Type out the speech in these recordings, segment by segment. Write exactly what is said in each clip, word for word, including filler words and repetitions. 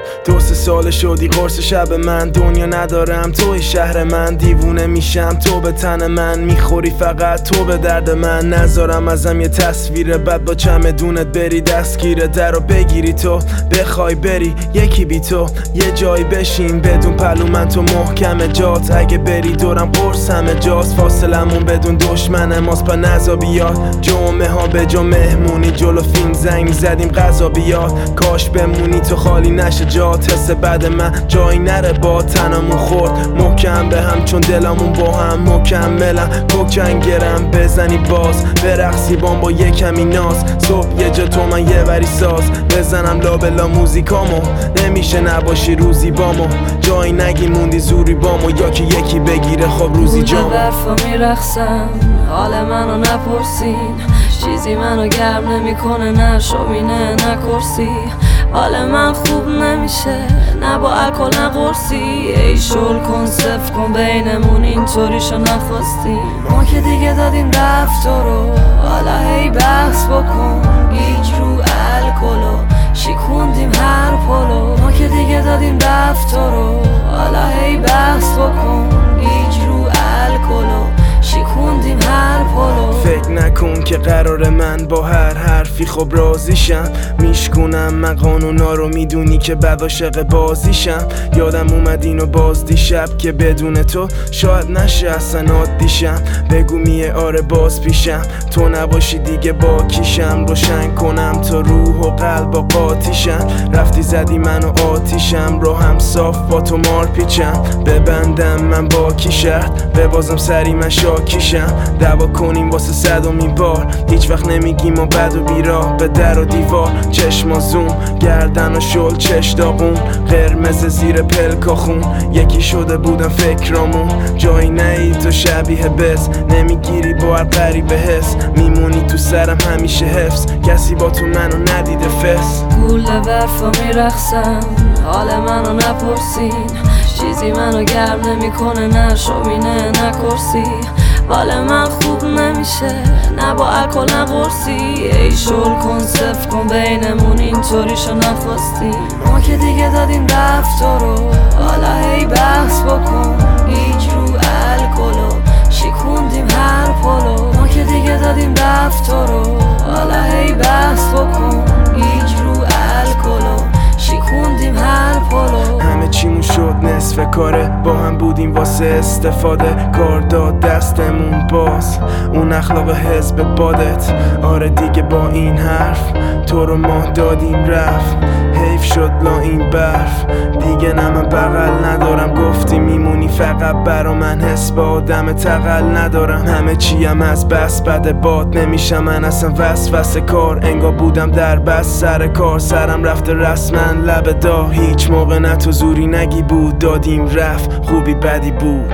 دو سه سال شدی قرص شب من، دنیا ندارم توی شهر من، دیوونه میشم تو به تن من، میخوری فقط تو به درد من، نذارم ازم یه تصویر بد با چمدونت بری دستگیر در رو بگیری تو بخوای بری یکی بی تو یه جایی بشین بدون پلو من تو محکم جات، اگه بری دورم قرص همه جاست، فاصلمون بدون دشمن ماست پا نزا بیاد، جمعه ها به جا مهمونی جلو فیلم زنگ زدیم غذا بیاد، کاش بمونی تو خالی نشه جات، حس بعد من جایی نره با تنمون خورد محکم به هم چون دلمون با هم مکملم، کوکنگرم بزنی باز برقصی بام با یه کمی ناز، صبح یه جا تو من یه وری ساز بزنم لابلا موزیکامو، نمیشه نباشی روزی بامو، جایی نگی موندی زوری بامو، یا که یکی بگیره خب روزی جامو. برفا میرخصم حال منو نپرسین، چیزی منو گرم نمیکنه نه شومینه نه کرسی، حال من خوب نمیشه نه با الکل نه قرصی، ای شل کن صفر کن بینمون اینطوریشو نخواستیم، ما که دیگه دادیم رفت رو حالا هی بحث بکن، گیج رو الکلو شیکوندیم هر پلو، ما که دیگه دادیم رفت رو حالا هی بحث بکن، گیج رو الکلو شیکوندیم هر پلو، فکر نکن که قرار من با هر حرفی خب راضیشم، میشکنم من قانونا رو میدونی که بعد عاشق بازیشم، یادم اومد اینو باز دیشب که بدون تو شاید نشه اصلا عادیشم، بگو میه آره باز پیشم تو نباشی دیگه با کیشم، روشن کنم تا روح و قلب با قاطیشم، رفتی زدی منو آتیشم رو هم صاف با تو مار پیچم، ببندم من با کی شرط ببازم سری من شاکیشم، دعوا کنیم واسه صدومین بار هیچ وقت نمیگیم و بد و بیراه به در و دیوار، چشما زوم گردن و شل چش داغون قرمز زیر پلکا خون، یکی شده بودم فکرامون جایی نهی تو شبیه بس، نمیگیری با هر قریب حس، میمونی تو سرم همیشه حفظ، کسی با تو منو ندیده فس، گوله برفا میرخصم حال منو نپرسین، چیزی منو گرم نمیکنه نه شومینه نه کرسی، حال من خوب نمیشه نه با الکل نه قرصی، ای شل کن صفر کن بینمون اینطوریشو نخواستیم، ما که دیگه دادیم رفت رو حالا هی بحث بکن، گیج رو الکلو شیکوندیم هر پلو، ما که دیگه دادیم رفت رو حالا هی بحث بکن، گیج رو الکلو شیکوندیم هر پلو، همه چیمون شد نصف کاره با هم بودیم واسه استفاده، کار داد دستمون باز اون اخلاق حزب بادت، آره دیگه با این حرف تو رو ما دادیم رفت، حیف شد لا این برف دیگه نه من بغل ندارم، گفتی میمونی فقط برا من حس با آدم تقل ندارم، همه چیم از بس بد باد نمیشم من اصلا وسوسه کار، انگار بودم در بس سر کار سرم رفته رسما لب دا، هیچ موقع نه تو زوری نگی بود دادیم رفت خوبی بدی بود،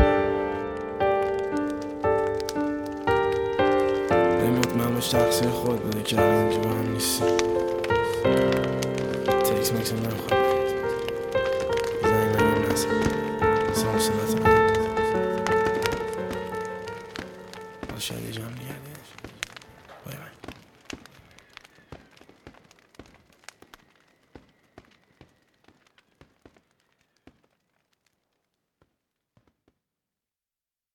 به مطمئن باش تقصیر خود بوده که الان که با هم نیستی، تکس مکس هم نمیخواد زنی نگیم نزد سلام سلات